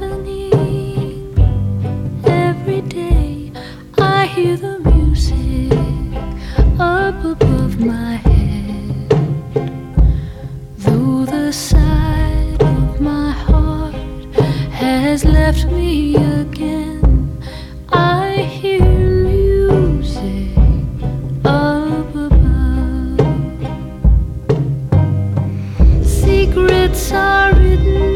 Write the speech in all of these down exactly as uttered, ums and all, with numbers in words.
evening, every day I hear the music up above my head. Though the side of my heart has left me again, I hear music up above. Secrets are written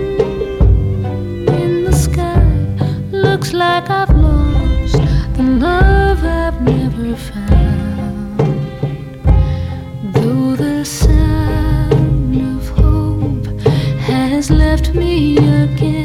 in the sky. Looks like I've lost the love I've never found. Though the sound of hope has left me again,